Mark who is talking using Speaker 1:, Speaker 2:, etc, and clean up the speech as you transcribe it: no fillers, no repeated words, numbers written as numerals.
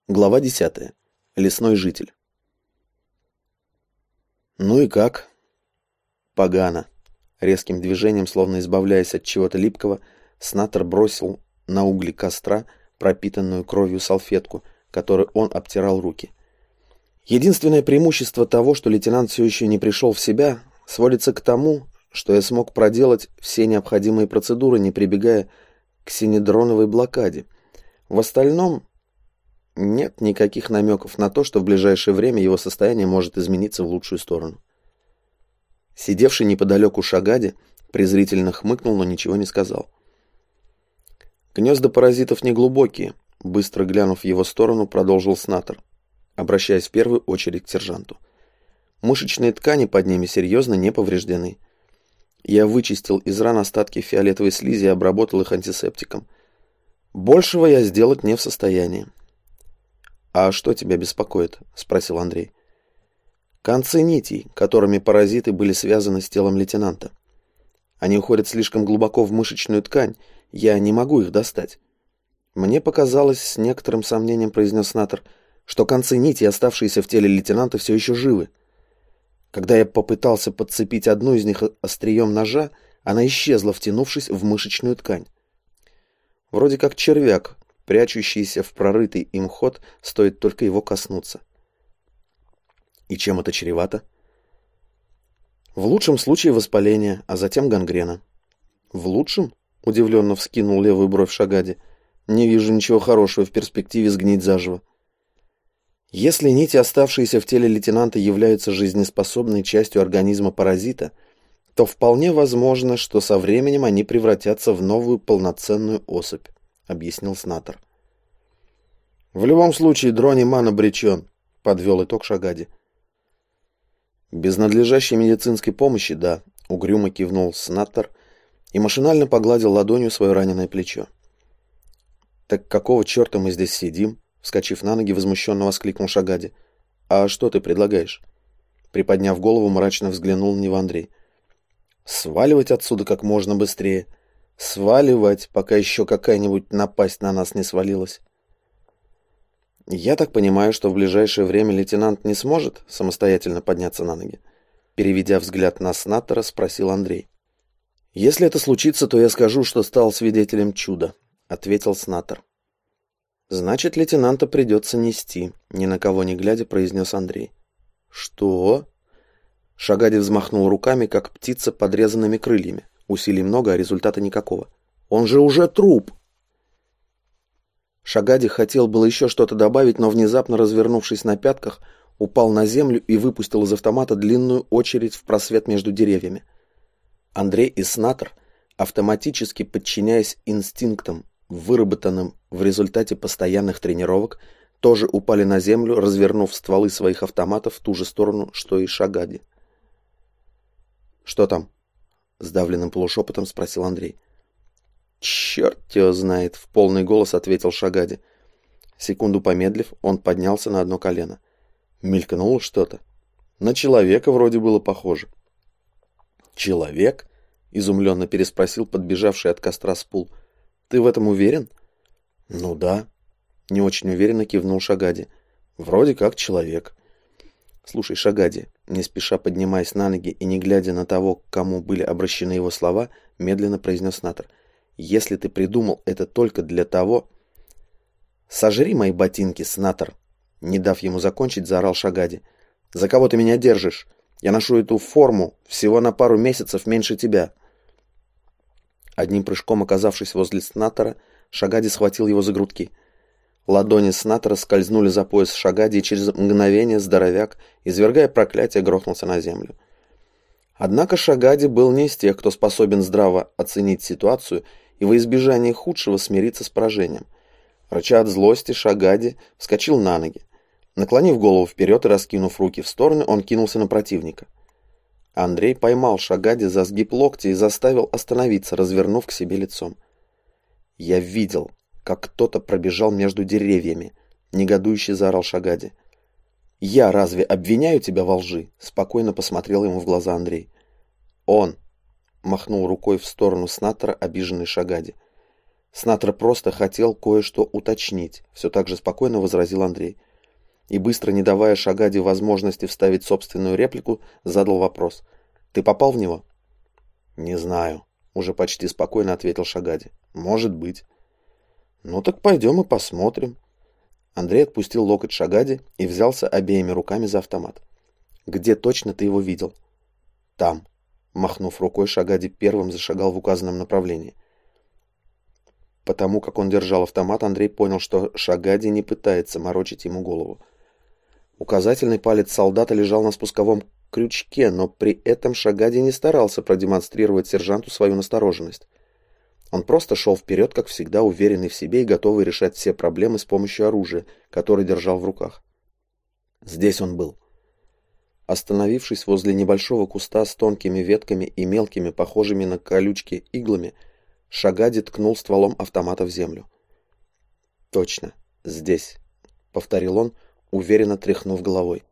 Speaker 1: Глава 10. Лесной житель. «Ну и как?» «Погано». Резким движением, словно избавляясь от чего-то липкого, Снаттер бросил на угли костра пропитанную кровью салфетку, которой он обтирал руки. Единственное преимущество того, что лейтенант все еще не пришел в себя, сводится к тому, что я смог проделать все необходимые процедуры, не прибегая к синедроновой блокаде. В остальном нет никаких намеков на то, что в ближайшее время его состояние может измениться в лучшую сторону. Сидевший неподалеку Шагади презрительно хмыкнул, но ничего не сказал. «Гнезда паразитов неглубокие», — быстро глянув в его сторону, продолжил Снаттер, обращаясь в первую очередь к сержанту. «Мышечные ткани под ними серьезно не повреждены. Я вычистил из ран остатки фиолетовой слизи и обработал их антисептиком. Большего я сделать не в состоянии». «А что тебя беспокоит?» — спросил Андрей. «Концы нитей, которыми паразиты были связаны с телом лейтенанта. Они уходят слишком глубоко в мышечную ткань, я не могу их достать». «Мне показалось, с некоторым сомнением произнес Снаттер, что концы нитей, оставшиеся в теле лейтенанта, все еще живы. Когда я попытался подцепить одну из них острием ножа, она исчезла, втянувшись в мышечную ткань. Вроде как червяк, прячущийся в прорытый им ход, стоит только его коснуться. И чем это чревато? В лучшем случае воспаление, а затем гангрена. В лучшем? Удивленно вскинул левую бровь Шагади. Не вижу ничего хорошего в перспективе сгнить заживо. Если нити, оставшиеся в теле лейтенанта, являются жизнеспособной частью организма паразита, то вполне возможно, что со временем они превратятся в новую полноценную особь, объяснил Снаттер. «В любом случае, Дрониман обречен», — подвел итог Шагади. «Без надлежащей медицинской помощи, да», — угрюмо кивнул Снаттер и машинально погладил ладонью свое раненое плечо. «Так какого черта мы здесь сидим?» — вскочив на ноги, возмущенно воскликнул Шагади. «А что ты предлагаешь?» Приподняв голову, мрачно взглянул на него Андрей. «Сваливать отсюда как можно быстрее. Сваливать, пока еще какая-нибудь напасть на нас не свалилась». «Я так понимаю, что в ближайшее время лейтенант не сможет самостоятельно подняться на ноги?» Переведя взгляд на Снаттера, спросил Андрей. «Если это случится, то я скажу, что стал свидетелем чуда», — ответил Снаттер. «Значит, лейтенанта придется нести», — ни на кого не глядя произнес Андрей. «Что?» Шагади взмахнул руками, как птица подрезанными крыльями. Усилий много, а результата никакого. «Он же уже труп!» Шагади хотел было еще что-то добавить, но внезапно, развернувшись на пятках, упал на землю и выпустил из автомата длинную очередь в просвет между деревьями. Андрей и Снаттер, автоматически подчиняясь инстинктам, выработанным в результате постоянных тренировок, тоже упали на землю, развернув стволы своих автоматов в ту же сторону, что и Шагади. «Что там?» — сдавленным полушепотом спросил Андрей. «Черт его знает», — в полный голос ответил Шагади. Секунду помедлив, он поднялся на одно колено. Мелькнуло что-то. На человека вроде было похоже. «Человек?» — изумленно переспросил подбежавший от костра Спул. «Ты в этом уверен?» «Ну да», — не очень уверенно кивнул Шагади. «Вроде как человек». «Слушай, Шагади», не спеша поднимаясь на ноги и не глядя на того, к кому были обращены его слова, медленно произнес Снаттер. «Если ты придумал это только для того...» «Сожри мои ботинки, Снаттер!» Не дав ему закончить, заорал Шагади. «За кого ты меня держишь? Я ношу эту форму всего на пару месяцев меньше тебя!» Одним прыжком оказавшись возле Снаттера, Шагади схватил его за грудки. Ладони Снаттера скользнули за пояс Шагади, и через мгновение здоровяк, извергая проклятие, грохнулся на землю. Однако Шагади был не из тех, кто способен здраво оценить ситуацию и во избежание худшего смириться с поражением. Рыча от злости, Шагади вскочил на ноги. Наклонив голову вперед и раскинув руки в стороны, он кинулся на противника. Андрей поймал Шагади за сгиб локтя и заставил остановиться, развернув к себе лицом. «Я видел, как кто-то пробежал между деревьями», — негодующе заорал Шагади. «Я разве обвиняю тебя во лжи?» — спокойно посмотрел ему в глаза Андрей. «Он», — махнул рукой в сторону Снаттера обиженный Шагади. Снатор просто хотел кое-что уточнить, все так же спокойно возразил Андрей. И быстро, не давая Шагаде возможности вставить собственную реплику, задал вопрос. «Ты попал в него?» «Не знаю», — уже почти спокойно ответил Шагаде. «Может быть». «Ну так пойдем и посмотрим». Андрей отпустил локоть Шагаде и взялся обеими руками за автомат. «Где точно ты его видел?» «Там», — махнув рукой, Шагаде первым зашагал в указанном направлении. Потому как он держал автомат, Андрей понял, что Шагаде не пытается морочить ему голову. Указательный палец солдата лежал на спусковом крючке, но при этом Шагаде не старался продемонстрировать сержанту свою настороженность. Он просто шел вперед, как всегда, уверенный в себе и готовый решать все проблемы с помощью оружия, которое держал в руках. Здесь он был. Остановившись возле небольшого куста с тонкими ветками и мелкими, похожими на колючки, иглами, Шагаде ткнул стволом автомата в землю. «Точно, здесь», — повторил он, уверенно тряхнув головой.